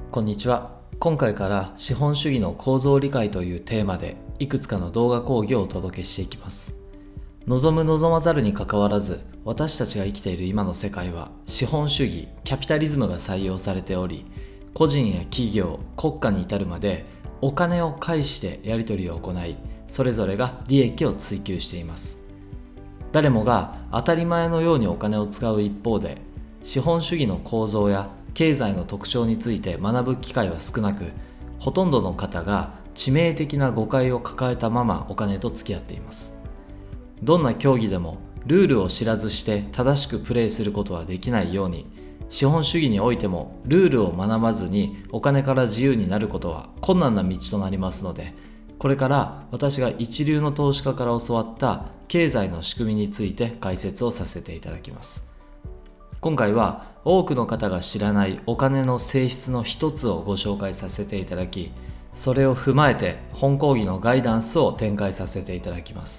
こんにちは。今回から資本主義の構造理解というテーマでいくつかの動画講義をお届けしていきます。望む望まざるにかかわらず、私たちが生きている今の世界は資本主義、キャピタリズムが採用されており、個人や企業、国家に至るまでお金を介してやり取りを行い、それぞれが利益を追求しています。誰もが当たり前のようにお金を使う一方で、資本主義の構造や経済の特徴について学ぶ機会は少なく、ほとんどの方が致命的な誤解を抱えたままお金と付き合っています。どんな競技でもルールを知らずして正しくプレーすることはできないように、資本主義においてもルールを学ばずにお金から自由になることは困難な道となりますので、これから私が一流の投資家から教わった経済の仕組みについて解説をさせていただきます。今回は多くの方が知らないお金の性質の一つをご紹介させていただき、それを踏まえて本講義のガイダンスを展開させていただきます。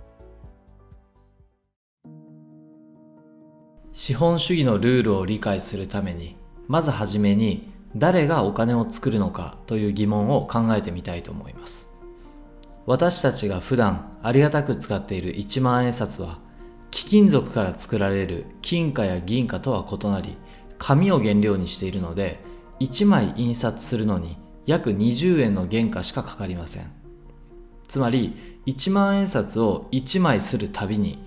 資本主義のルールを理解するために、まずはじめに誰がお金を作るのかという疑問を考えてみたいと思います。私たちが普段ありがたく使っている1万円札は、貴金属から作られる金貨や銀貨とは異なり、紙を原料にしているので、1枚印刷するのに約20円の原価しかかかりません。つまり1万円札を1枚するたびに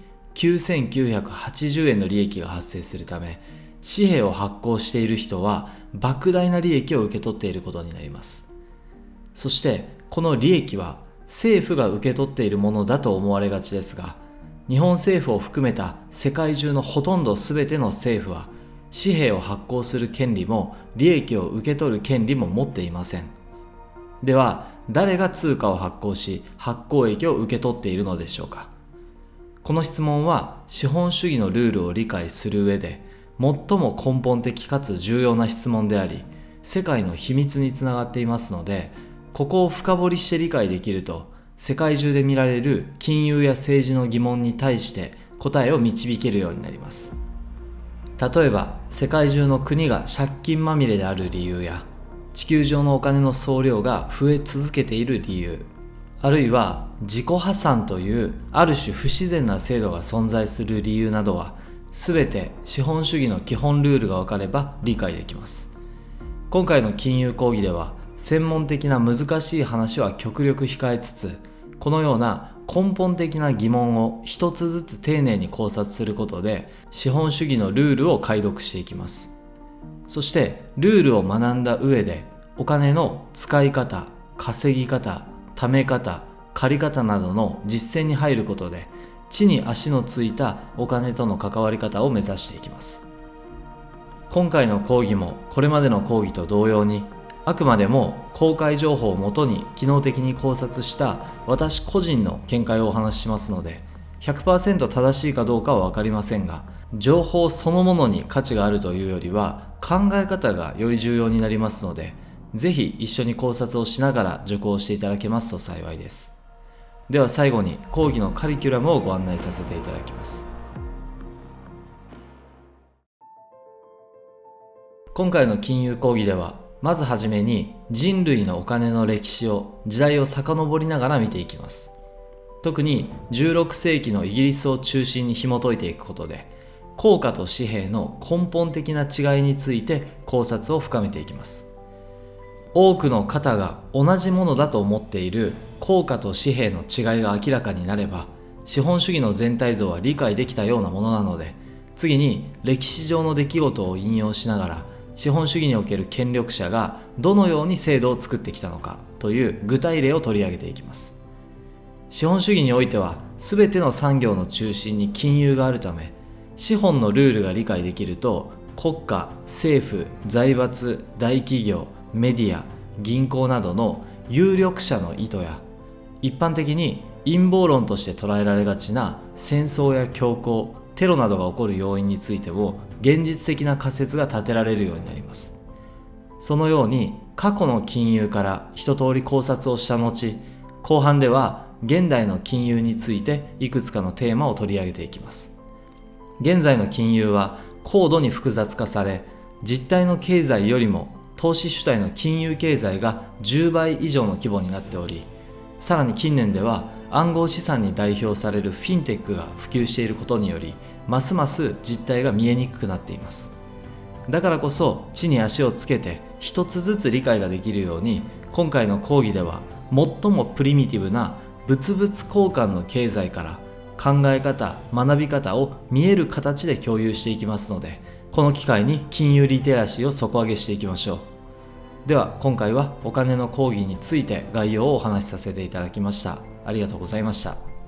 9980円の利益が発生するため、紙幣を発行している人は莫大な利益を受け取っていることになります。そしてこの利益は政府が受け取っているものだと思われがちですが、日本政府を含めた世界中のほとんど全ての政府は紙幣を発行する権利も利益を受け取る権利も持っていません。では誰が通貨を発行し発行益を受け取っているのでしょうか。この質問は資本主義のルールを理解する上で最も根本的かつ重要な質問であり、世界の秘密につながっていますので、ここを深掘りして理解できると、世界中で見られる金融や政治の疑問に対して答えを導けるようになります。例えば世界中の国が借金まみれである理由や、地球上のお金の総量が増え続けている理由、あるいは自己破産というある種不自然な制度が存在する理由などは、すべて資本主義の基本ルールが分かれば理解できます。今回の金融講義では専門的な難しい話は極力控えつつ、このような根本的な疑問を一つずつ丁寧に考察することで、資本主義のルールを解読していきます。そしてルールを学んだ上で、お金の使い方、稼ぎ方、貯め方、借り方などの実践に入ることで、地に足のついたお金との関わり方を目指していきます。今回の講義もこれまでの講義と同様に、あくまでも公開情報をもとに機能的に考察した私個人の見解をお話ししますので、 100% 正しいかどうかは分かりませんが、情報そのものに価値があるというよりは考え方がより重要になりますので、ぜひ一緒に考察をしながら受講していただけますと幸いです。では最後に講義のカリキュラムをご案内させていただきます。今回の金融講義では、まずはじめに人類のお金の歴史を時代を遡りながら見ていきます。特に16世紀のイギリスを中心に紐解いていくことで、硬貨と紙幣の根本的な違いについて考察を深めていきます。多くの方が同じものだと思っている硬貨と紙幣の違いが明らかになれば、資本主義の全体像は理解できたようなものなので、次に歴史上の出来事を引用しながら、資本主義における権力者がどのように制度を作ってきたのかという具体例を取り上げていきます。資本主義においては全ての産業の中心に金融があるため、資本のルールが理解できると、国家、政府、財閥、大企業、メディア、銀行などの有力者の意図や、一般的に陰謀論として捉えられがちな戦争や恐慌、テロなどが起こる要因についても現実的な仮説が立てられるようになります。そのように過去の金融から一通り考察をした後、後半では現代の金融についていくつかのテーマを取り上げていきます。現在の金融は高度に複雑化され、実体の経済よりも投資主体の金融経済が10倍以上の規模になっており、さらに近年では暗号資産に代表されるフィンテックが普及していることにより、ますます実態が見えにくくなっています。だからこそ地に足をつけて一つずつ理解ができるように、今回の講義では最もプリミティブな物々交換の経済から考え方、学び方を見える形で共有していきますので、この機会に金融リテラシーを底上げしていきましょう。では今回はお金の講義について概要をお話しさせていただきました。ありがとうございました。